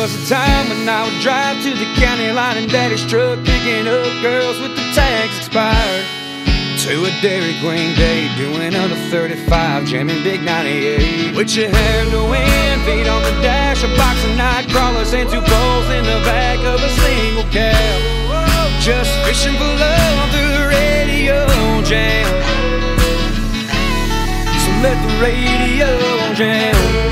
was a time when I would drive to the county line in Daddy's truck, picking up girls with the tags expired. To a Dairy Queen day, doing under 35, jamming Big 98. With your hair in the wind, feet on the dash, a box of night crawlers and 2 poles in the back of a single cab. Just fishing for love through the radio jam. So let the radio jam.